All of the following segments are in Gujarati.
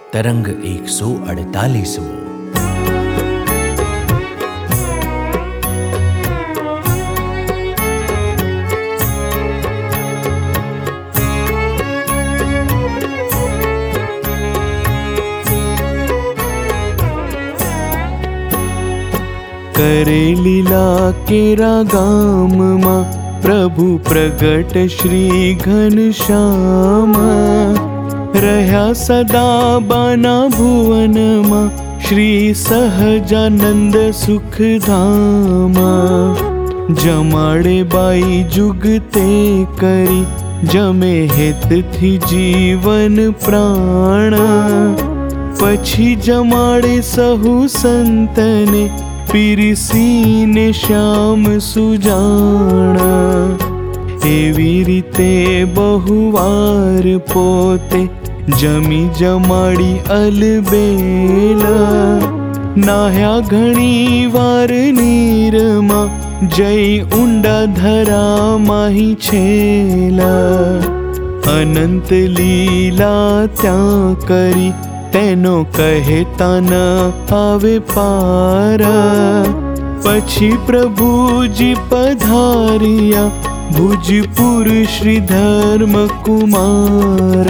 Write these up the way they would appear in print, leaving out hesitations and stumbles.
तरंग 148। करे लीला केरा गाम मा प्रभु प्रगट श्री घनश्याम। रह्या सदा बाना भुवन मा श्री सहजानंद सुखधामा। जमाड़े बाई जुगते करी जमे हेत थी जीवन प्राण। पछी जमाड़े सहु संतने पीरसीने श्याम सुजाणा। एवी रीते बहुवार पोते जमी जमाड़ी अलबेला। नाह्या घणी वार नीरमा जय ऊंडा धरा माही छेला। अनंत लीला त्या करी तेनो कहेता न आवे पार। पछी प्रभुजी पधारिया भुजपुर श्री धर्म कुमार।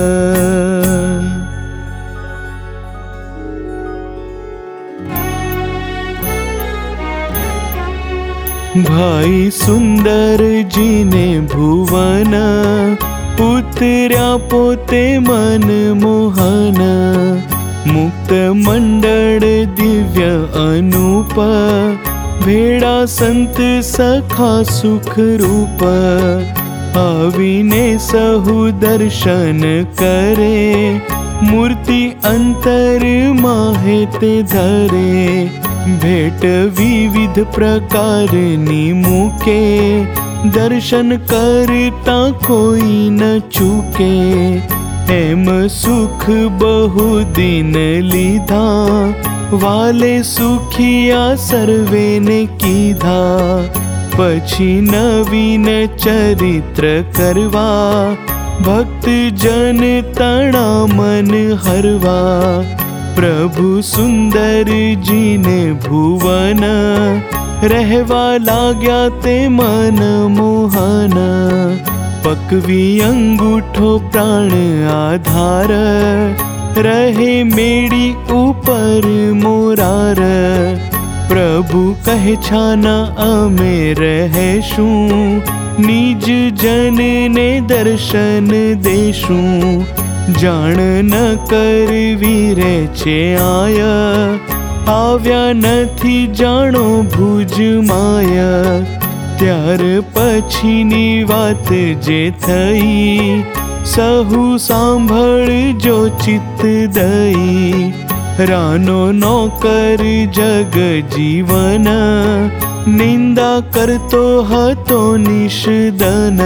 भाई सुंदर जी ने भुवन उतर्या पोते मन मोहन। मुक्त मंडल दिव्य अनूप भेड़ा संत सखा सुख रूप। आवीने सहु दर्शन करे मूर्ति अंतर माहे ते धरे। भेट विविध प्रकार निमुके दर्शन करता कोई न चूके। एम सुख बहु दिन लीधा वाले सुखिया सर्वे ने कीधा। पछी नवीन चरित्र करवा भक्त जन तना मन हरवा। प्रभु सुंदर जी ने भुवन रहवा लाग्या ते मन मोहन। पकवी अंगूठो प्राण आधार रहे मेड़ी ऊपर मोरार। प्रभु कहे छाना अमे रहेशू निज जन ने दर्शन देशू। जान न कर वीरे छे आया आव्या नथी जाणो भुज माया। त्यार पछीनी वात जे थई सहु सांभळ जो चित्त दई। रानो नौकर जग जीवन निंदा करतो हतो निषदन।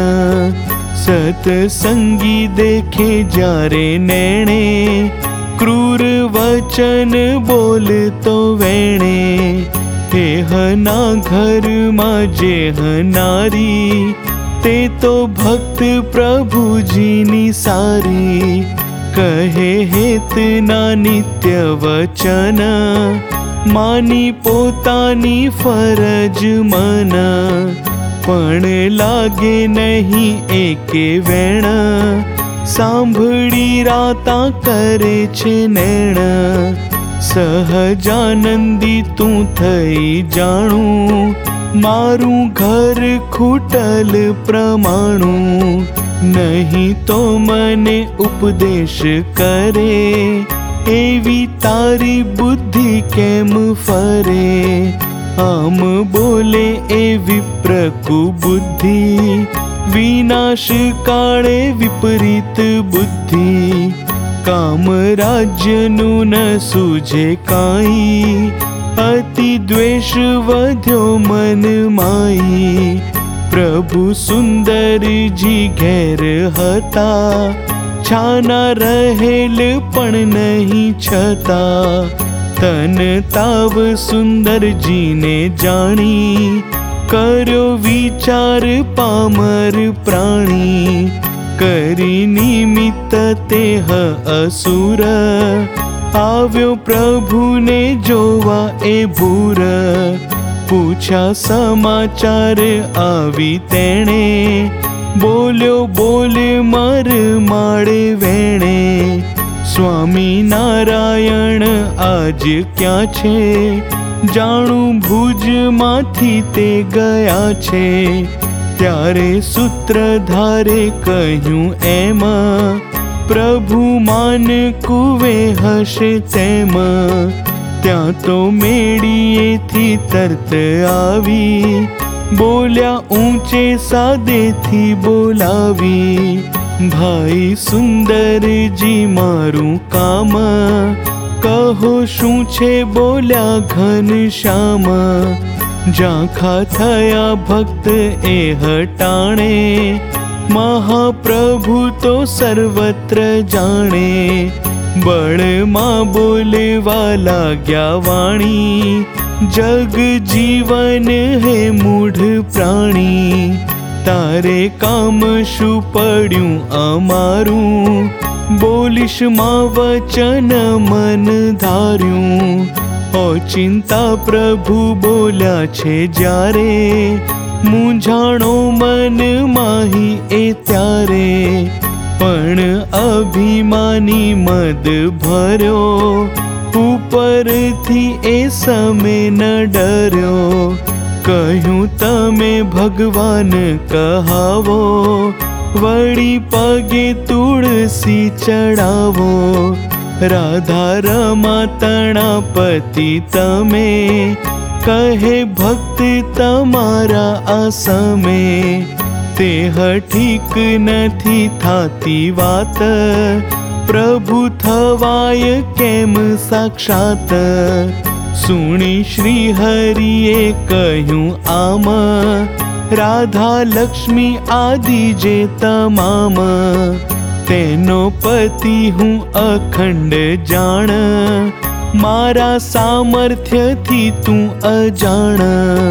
सतसंगी देखे जारे नैणे क्रूर वचन बोल तो वेणे। हेहना घर माजे हनारी ते तो भक्त प्रभु जी निसारी। कहे हेत ना नित्य वचन मानी पोतानी फरज मन। पण लागे नहीं एके वेण सांभળી राता करे छे नैण। सहजानंदी तू थई जाणू मारू घर खूटल प्रमाणू। नहीं तो मने उपदेश करे एवी तारी बुद्धि केम फरे। आम बोले ए विप्र कुबुद्धि विनाश काळे विपरीत बुद्धि। काम राज्य नु न सूझे काई अति द्वेष वध्यो मन माई। प्रभु सुंदर जी घेर हता छाना रहेल पण नहीं छता। तन ताव सुंदर जी ने जानी कर्यो विचार पामर प्राणी। કરી નિમિત્ત તેહ અસુર, આવ્યો પ્રભુને જોવા એ ભૂર. પૂછ્યા સમાચાર આવી તેણે, બોલ્યો બોલ માર માળે વેણે. સ્વામી નારાયણ આજ ક્યાં છે, જાણું ભુજમાંથી તે ગયા છે. ત્યારે સૂત્રધારે કહ્યું એમ, પ્રભુ માન કુવે હશે તેમ. ત્યાં તો મેળીએથી તરત આવી, બોલ્યા ઊંચે સાદેથી બોલાવી. ભાઈ સુંદરજી મારું કામ, કહો શું છે બોલ્યા ઘનશ્યામ. ઝાંખા થયા ભક્ત એ હટાણે, મહાપ્રભુ તો સર્વત્ર જાણે. બળમાં બોલવા લાગ્યા વાણી, જગ જીવન હે મૂઢ પ્રાણી. તારે કામ શું પડ્યું અમારું, બોલીશ માં વચન મન ધાર્યું. ઓચિંતા પ્રભુ બોલ્યા છે જ્યારે, મૂંઝાણો મન માહી એ ત્યારે. પણ અભિમાની મદ ભર્યો, ઉપરથી એ સમે ન ડર્યો. કહ્યું તમે ભગવાન કહાવો, વળી પગે તુળસી ચડાવો. રાધા રમા તણા પતિ તમે, કહે ભક્ત તમારા આસમે. તેહ ઠીક નથી થાતી વાત, પ્રભુ થવાય કેમ સાક્ષાત. સુણી શ્રી હરિએ કહ્યું આમ, રાધા લક્ષ્મી આદિ જે તમામ. તેનો પતિ હું અખંડ જાણ, મારા સામર્થ્યથી તું અજાણ.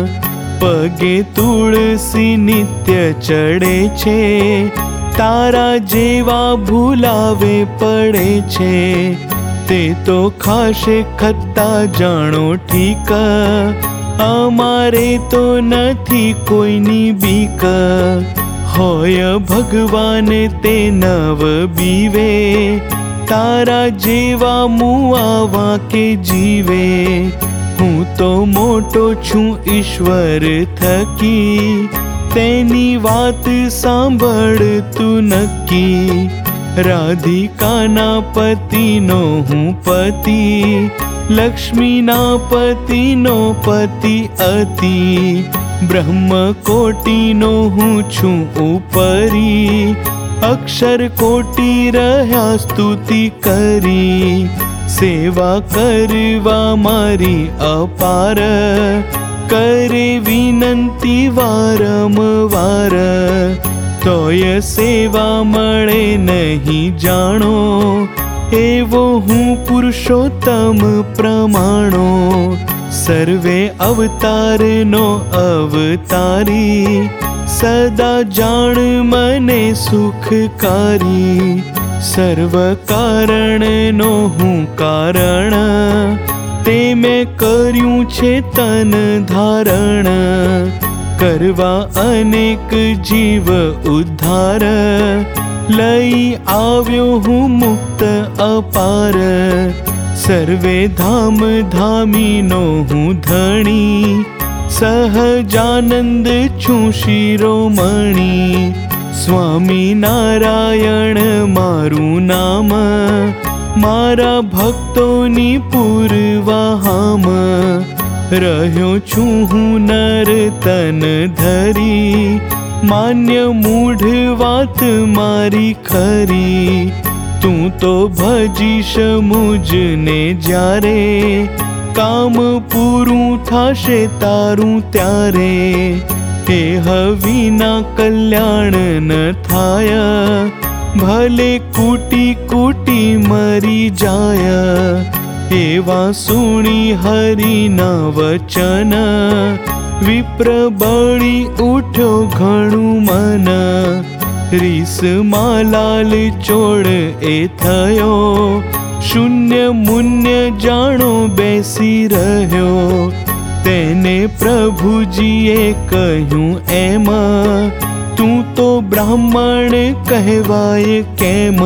પગે તુળસી નિત્ય ચડે છે, તારા જેવા ભૂલાવે પડે છે. તે તો ખાશે ખત્તા જાણો ઠીક, અમારે તો નથી કોઈની બીક. હોય ભગવાન તે નવ બીવે, તારા જેવા મુઆવા કે જીવે. હું તો મોટો છું ઈશ્વર થકી, તેની વાત સાંભળ તું નક્કી. રાધિકાના પતિનો હું પતિ, લક્ષ્મીના પતિનો પતિ અતિ. બ્રહ્મ કોટીનો હું છું ઉપરી, અક્ષર કોટી રહ્યા સ્તુતિ કરી. સેવા કરવા મારી અપાર, કરે વિનંતી વારંવાર. તોય સેવા મળે નહીં જાણો, એવો હું પુરુષોત્તમ પ્રમાણો. સર્વે અવતારનો અવતારી, સદા જાણ મને સુખકારી. સર્વ કારણનો હું કારણ, તે મેં કર્યું છે તન ધારણ. કરવા અનેક જીવ ઉદ્ધાર, લઈ આવ્યો હું મુક્ત અપાર. સર્વે ધામ ધામીનો હું ધણી, સહજાનંદ છું શિરોમણી. સ્વામી નારાયણ મારું નામ, મારા ભક્તોની પૂર્વાહામ. રહ્યો છું હું નર તન ધરી, માન્ય મૂઢ વાત મારી ખરી. તું તો ભજીશ મુજને જ્યારે, કામ પૂરું થાશે તારું ત્યારે. એહ વિના કલ્યાણ ન થાય, ભલે કુટી કુટી મરી જાય. એવા સુણી હરિના વચન, વિપ્ર બળી ઉઠ્યો ઘણું મન. રીસમાં લાલ ચોળ એ થયો, શૂન્ય મુન્ય જાણો બેસી રહ્યો. તેને પ્રભુજીએ કહ્યું એમ, તું તો બ્રાહ્મણ કહેવાય કેમ?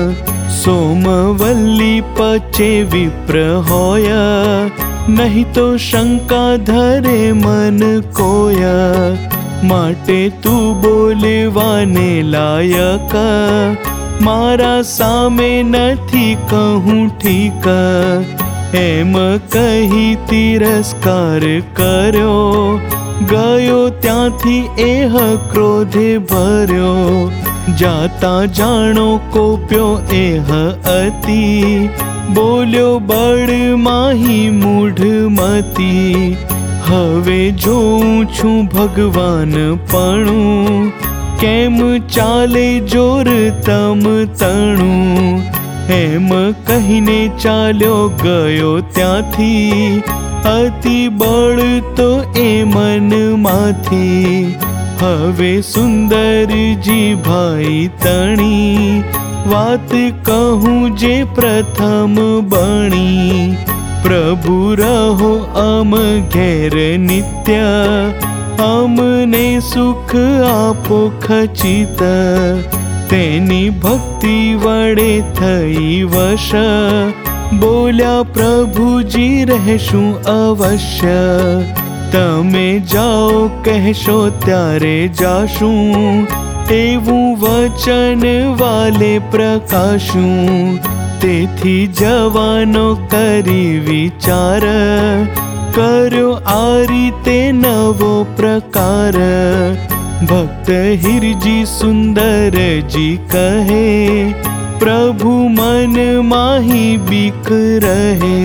સોમવલ્લી પચે વિપ્ર હોય, નહીં તો શંકા ધરે મન કોય. માટે તું બોલવાને લાયક, મારા સામે નથી કહું ઠીક. એમ કહી તિરસ્કાર કર્યો, ગયો ત્યાંથી એહ ક્રોધે ભર્યો. જાતા જાણો કોપ્યો એહ અતિ, બોલ્યો બળ માહી મૂઢમતી. હવે જોઉં છું ભગવાન પણું, કેમ ચાલે જોર તમ તણું. એમ કહીને ચાલ્યો ગયો ત્યાંથી, અતિ બળ તો એ મનમાંથી. હવે સુંદરજી ભાઈ તણી, વાત કહું જે પ્રથમ બણી. પ્રભુ રહો અમ ઘેર નિત્ય, અમને સુખ આપો ખચિત. તેની ભક્તિ વડે થઈ વશ, બોલ્યા પ્રભુજી રહેશું અવશ્ય. તમે જાઓ કહેશો ત્યારે જાશું, એવું વચન વાલે પ્રકાશું. તેથી જવાનો કરી વિચાર, કર્યો આ રીતે નવો પ્રકાર. ભક્ત હિરજી સુંદરજી કહે, પ્રભુ મન માહી બીક રહે.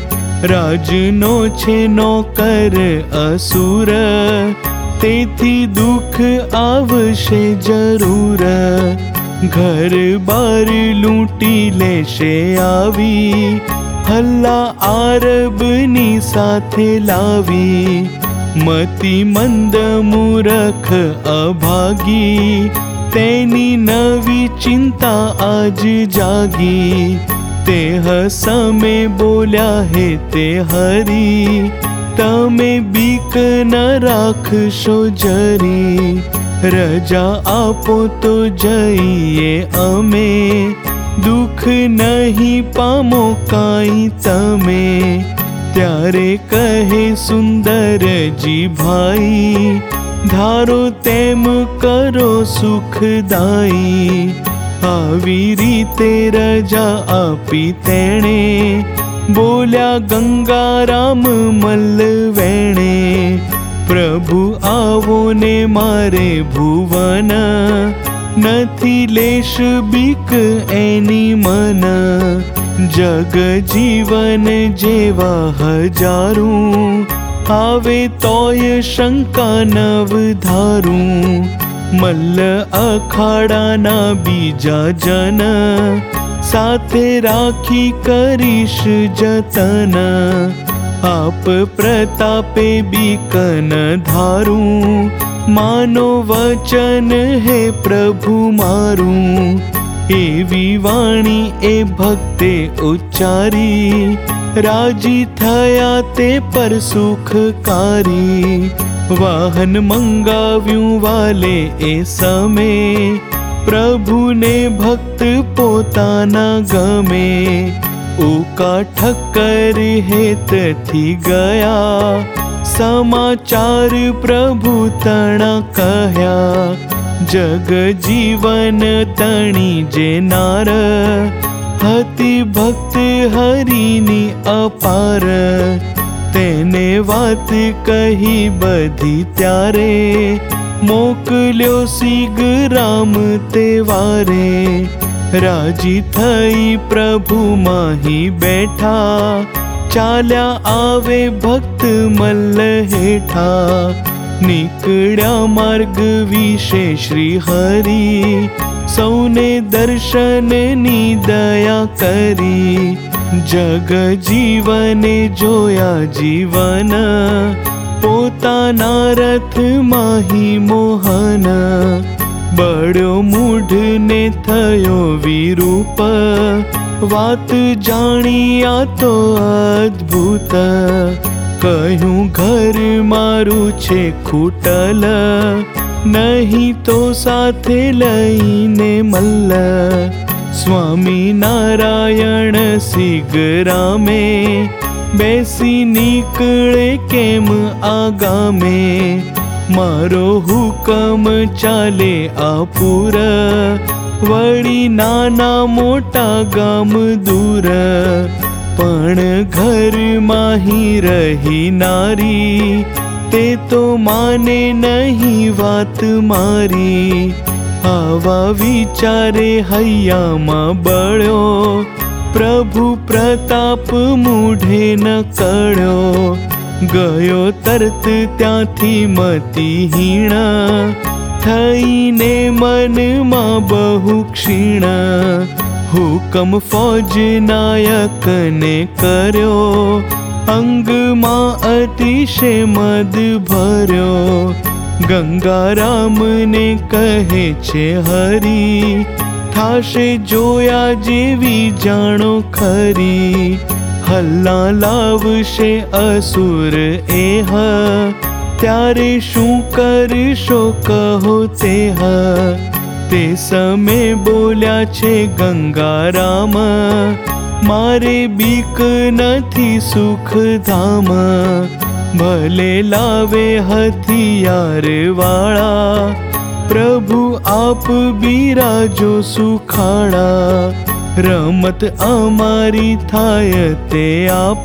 રાજનો છે નોકર અસુર, તેથી દુઃખ આવશે જરૂર. ઘર બાર લૂંટી લેશે આવી, હલ્લા આરબની સાથે લાવી. મતિ મંદ મૂરખ અભાગી, તેની નવી ચિંતા આજ જાગી. તે હસમે બોલ્યા હે તે હરી, તમે બીક ન રાખશો જરી. રજા આપો તો જઈએ અમે, દુઃખ નહીં પામો કાંઈ તમે. ત્યારે કહે સુંદરજી ભાઈ, ધારો તેમ કરો સુખદાયી. આવી રીતે રજા આપી તેણે, બોલ્યા ગંગારામ મલ્લ વેણે. પ્રભુ આવો ને મારે ભુવન, નથી લેશ બીક એની મન. જગ જીવન જેવા હજારું, આવે તોય શંકા નવ ધારું. મલ્લ અખાડાના બીજા જન, સાથે રાખી કરીશ જતન. આપ પ્રતાપે બીક ન ધારું, માનો વચન હે પ્રભુ મારું. એવી વાણી એ ભક્તે ઉચ્ચારી, રાજી થયા તે પર સુખકારી. વાહન મંગાવ્યું વાલે એ સમે, પ્રભુને ભક્ત પોતાના ગમે. ઉકા ઠક્કર હેતથી ગયા, સમાચાર પ્રભુ તણા કહ્યા. જગ જીવન તણી જે નાર, હતી ભક્ત હરિની અપાર. તેને વાત કહી બધી ત્યારે, મોકલ્યો શીઘ્રામ તે વારે. રાજી થઈ પ્રભુ માહી બેઠા, ચાલ્યા આવે ભક્ત મલ્લ હેઠા. નીકળ્યા માર્ગ વિશે શ્રી હરિ, સૌને દર્શનની દયા કરી. જગ જીવને જોયા જીવન, પોતાના રથ માહી મોહન. બળ્યો મૂઢને થયો વિરૂપ, વાત જાણી આ તો અદ્ભુત. કહ્યું ઘર મારું છે ખૂટલ, નહીં તો સાથે લઈને મલ્લ. સ્વામી નારાયણ શીઘ્રામે, બેસી નીકળે કેમ આગામે. મારો હુકમ ચાલે આપુર, વળી નાના મોટા ગામ દૂર. પણ ઘરમાં હી રહી નારી, તે તો માને નહીં વાત મારી. આવા વિચારે હૈયામાં બળ્યો, પ્રભુ પ્રતાપ મૂઢે ન કળ્યો. ગયો તરત ત્યાંથી મતિહીણ, થઈને મનમાં બહુ ક્ષીણ. હુકમ ફૌજ નાયકને કર્યો, અંગમાં અતિશય મદ ભર્યો. ગંગારામને કહે છે હરી, થાશે જોયા જેવી જાણો ખરી. હલ્લા લાવશે અસુર એહ, ત્યારે શું કરશો કહો તેહ. તે સમે બોલ્યા છે ગંગારામ, મારે બીક નથી સુખધામ. ભલે લાવે હથિયાર વાળા, પ્રભુ આપ બિરાજો સુખાડા. રમત અમારી થાય તે આપ,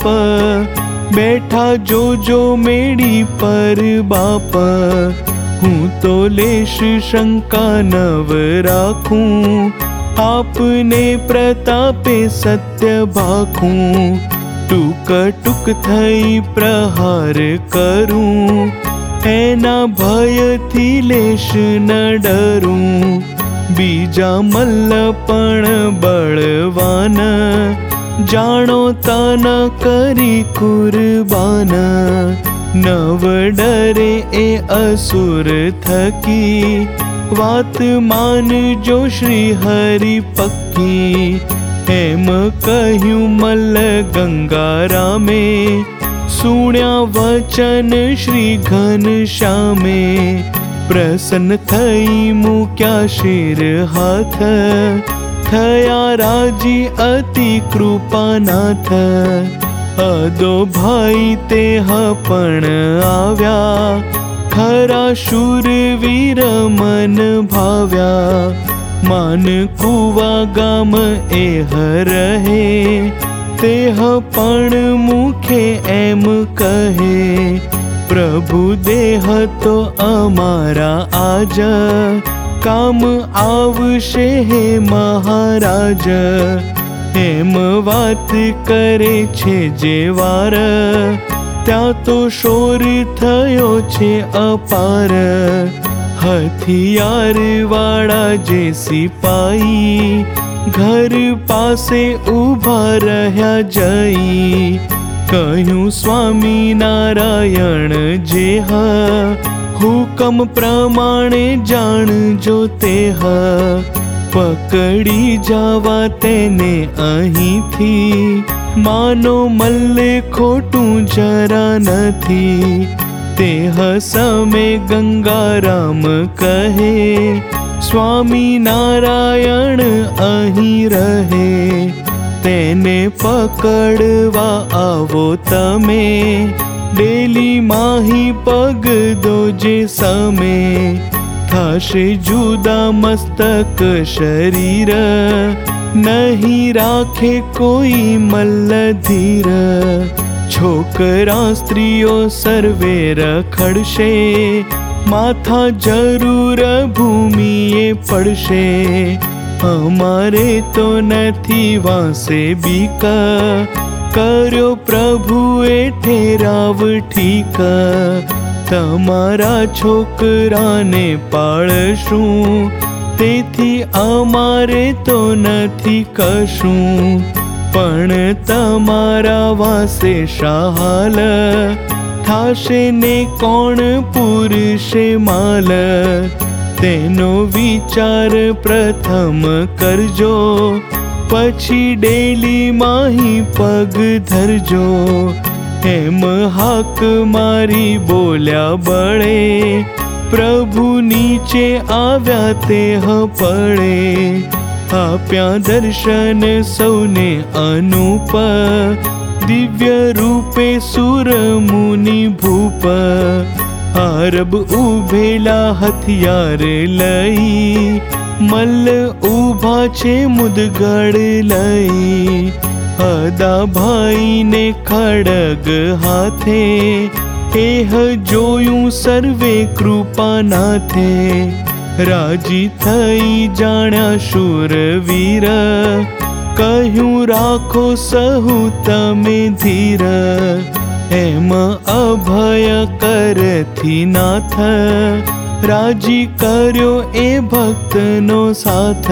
બેઠા જોજો મેડી પર બાપ. હું તો લેશ શંકા નવ રાખું, આપને પ્રતાપે સત્ય ભાખું. ટૂક ટૂક થઈ પ્રહાર કરું, એના ભયથી લેશ ન ડરું. બીજા મલ્લ પણ બળવાન, જાણો તન કરી કુરબાન. નવ ડરે એ અસુર થકી, વાત માનજો શ્રી હરિ પક્કી. એમ કહ્યું મલ્લ ગંગારામે, સુણ્યા વચન શ્રી ઘનશ્યામે. પ્રસન્ન થઈ મૂક્યા શિર હાથ, થયા રાજી અતિ કૃપાનાથ. અદો ભાઈ તે પણ આવ્યા, ખરા શૂરવીર મન ભાવ્યા. માન કુવા ગામ એહ રહે, તેહ પણ મુખે એમ કહે. પ્રભુ દેહ તો અમારા આજ, કામ આવશે હે મહારાજ. એમ વાત કરે છે જે વાર, ત્યાં તો શોર થયો છે અપાર. હથિયાર વાળા જે સિપાઈ, ઘર પાસે ઊભા રહ્યા જઈ. કહ્યું સ્વામી નારાયણ જે હ, હુકમ પ્રમાણે જાણજો તે હ. પકડી જવા તેને અહીંથી, માનો મલ્લે ખોટું જરા નથી. તે સમે ગંગારામ કહે, સ્વામી નારાયણ અહીં રહે. તેને પકડવા આવો તમે, ડેલી માહી પગ દોજે સમે. થશે જુદા મસ્તક શરીર, નહીં રાખે કોઈ મલ્લ ધીર. છોકરા સ્ત્રીઓ સર્વે રખડશે, માથા જરૂર ભૂમિએ પડશે. અમારે તો નથી વાંસે બીક, કર્યો પ્રભુએ ઠેરાવ ઠીક. તમારા છોકરાને પાળશું, તેથી અમારે તો નથી કશું. પણ તમારા વાસે શાહાલ, થાશે ને કોણ પૂરશે માલ. તેનો વિચાર પ્રથમ કરજો, પછી ડેલી માહી પગ ધરજો. એમ હાક મારી બોલ્યા બળે, પ્રભુ નીચે આવ્યા તે પડે. આપ્યા દર્શન સૌને અનુપ, દિવ્ય રૂપે સુર મુનિ ભૂપ. આરબ ઉભેલા હથિયાર લઈ, મલ્લ ઊભા છે મુદગળ લઈ. અદા ભાઈને ખડગ હાથે, એહ જોયું સર્વે કૃપાનાથે. રાજી થઈ જાણ્યા શૂરવીર, કહ્યું રાખો સહુ તમે ધીર. એમ અભય કરથી નાથ, રાજી કર્યો એ ભક્તનો સાથ.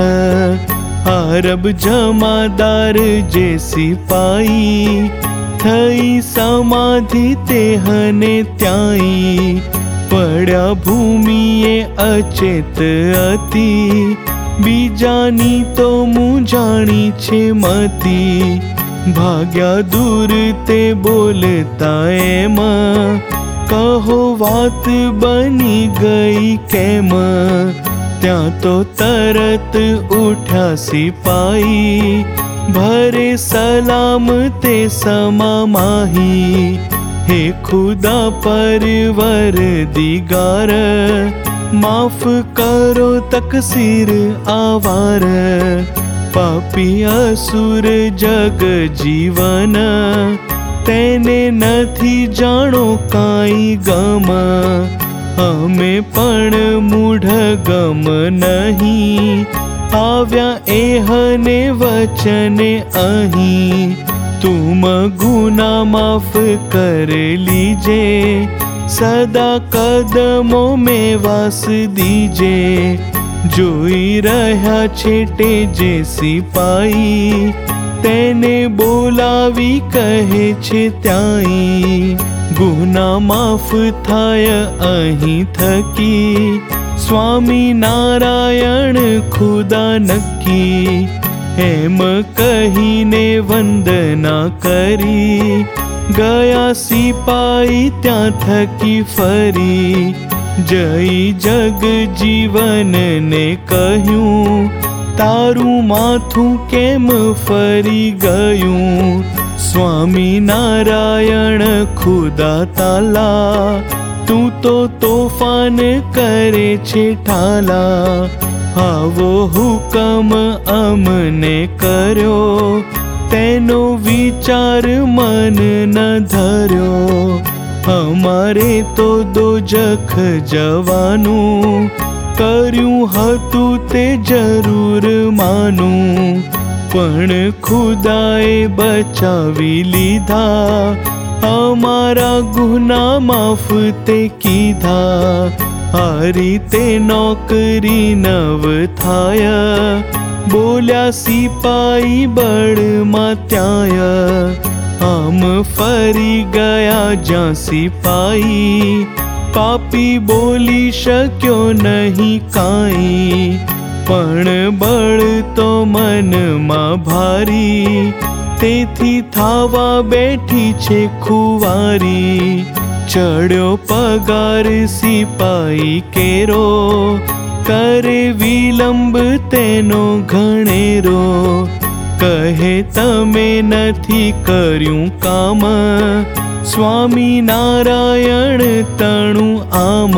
આરબ જમાદાર જે સિપાઈ, થઈ સમાધિ તેહને ત્યાંઈ. પડ્યા ભૂમિએ અચેત અતિ, બીજાની તો મૂંઝાણી છે મતી. ભાગ્યા દૂર તે બોલતા એમ, કહો વાત બની ગઈ કેમ. ત્યાં તો તરત ઉઠ્યા સિપાઈ, ભરે સલામ તે સમા માહી. હે ખુદા પરવર દિગાર, માફ કરો તકસીર આવાર. પાપી અસુર જગ જીવન, તેને નથી જાણો કાંઈ ગમ. અમે પણ મૂઢ ગમ નહીં, આવ્યા એહને વચને અહીં. तुम गुना माफ कर लीजे, सदा कदमों में वास दीजे. जोई रह्या छेटे जे सिपाई, तेने बोलावी कहे छे त्याई. गुना माफ थाय अहीं थकी, स्वामी नारायण खुदा नक्की. એમ કહીને વંદના કરી, ગયા સિપાઈ ત્યાં થકી ફરી. જઈ જગ જીવનને કહ્યું, તારું માથું કેમ ફરી ગયું. સ્વામી નારાયણ ખુદા તાલા, તું તો તોફાન કરે છે ઠાલા. આવો હુકમ અમને કર્યો, તેનો વિચાર મન ન ધર્યો. અમારે તો દોજખ જવાનું, કર્યું હતું તે જરૂર માનું. પણ ખુદાએ બચાવી લીધા, અમારા ગુના માફ તે કીધા. આ રીતે નોકરી નવ થાય, બોલ્યા સિપાઈ બળમાં ત્યાંય. આમ ફરી ગયા જ્યાં સિપાઈ, પાપી બોલી શક્યો નહીં કાંઈ. પણ બળ તો મનમાં ભારી, તેથી થાવા બેઠી છે ખુવારી. ચડ્યો પગાર સિપાઈ કેરો, કરે વિલંબ તેનો ઘણેરો. કહે તમે નથી કર્યું કામ, સ્વામી નારાયણ તણું આમ.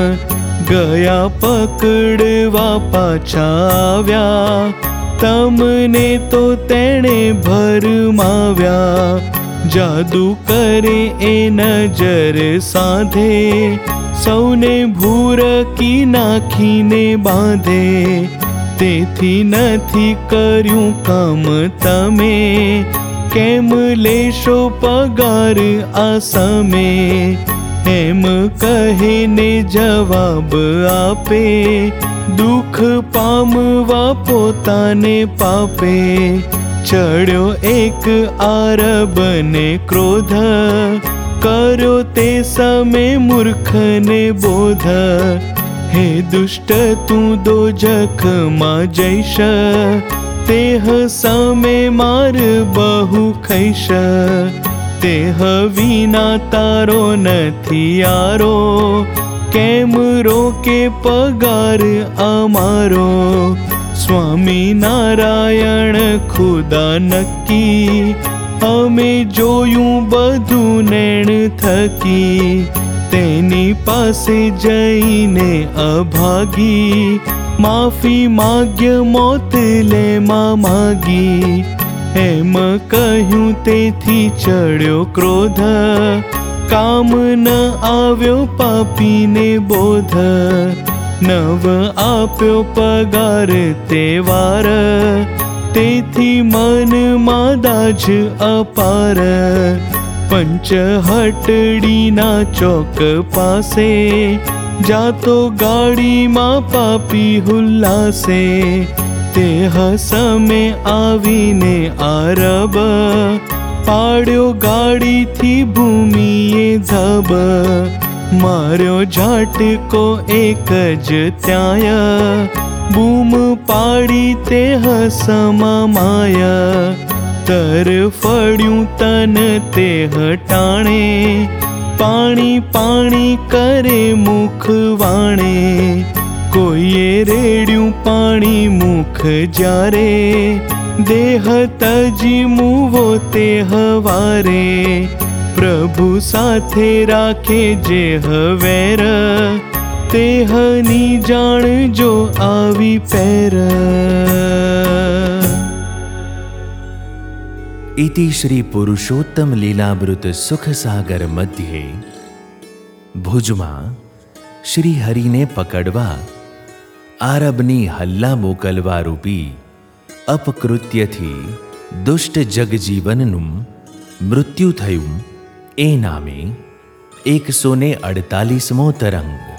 ગયા પકડવા પાછા આવ્યા, તમને તો તેણે ભરમાવ્યા. જાદુ કરે એ નજર સાધે, સૌને ભૂરકી નાખીને બાંધે. તેથી નથી કર્યું કામ તમે, કેમ લેશો પગાર આ સમે. એમ કહીને જવાબ આપે, દુઃખ પામવા પોતાને પાપે. ચડ્યો એક આરબને ક્રોધ, કર્યો તે સમે મૂર્ખને બોધ. હે દુષ્ટ તું દોજખમાં જઈશ, તેહ સામે માર બહુ ખઈશ. તેહ વિના તારો નથી યારો, કેમ રોકે પગાર અમારો. સ્વામી નારાયણ ખુદા નક્કી, અમે જોયું બધું નેણ થકી. તેની પાસે જઈને અભાગી, માફી માગ્ય મોત લેમાં માગી. એમ કહ્યું તેથી ચડ્યો ક્રોધ, કામ ન આવ્યો પાપીને બોધ. નવ આપ્યો પગાર તે વાર, તેથી મનમાં દાજ અપાર. પંચહટડીના ચોક પાસે, જાતો ગાડીમાં પાપી હુલ્લાસે. તેહ સમે આવીને આરબ, પાડ્યો ગાડીથી ભૂમિએ ધબ. માર્યો ઝાટકો એક જ ત્યાંય, બૂમ પાડી તેહ સમા માયા. તરફડ્યું તન તેહ ટાણે, પાણી પાણી કરે મુખ વાણે. કોઈએ રેડ્યું પાણી મુખ જ્યારે, દેહ તજી મુવો તેહ વારે. પ્રભુ સાથે રાખે જે હવેર, તેહની જાણજો આવી પેર. इति श्री पुरुषोत्तम लीलामृत सुखसागर मध्य भुजમાં શ્રી હરિને પકડવા આરબની હલ્લા મોકલવા રૂપી અપકૃત્યથી દુષ્ટ જગજીવનનું મૃત્યુ થયું એ નામે 148મો તરંગ.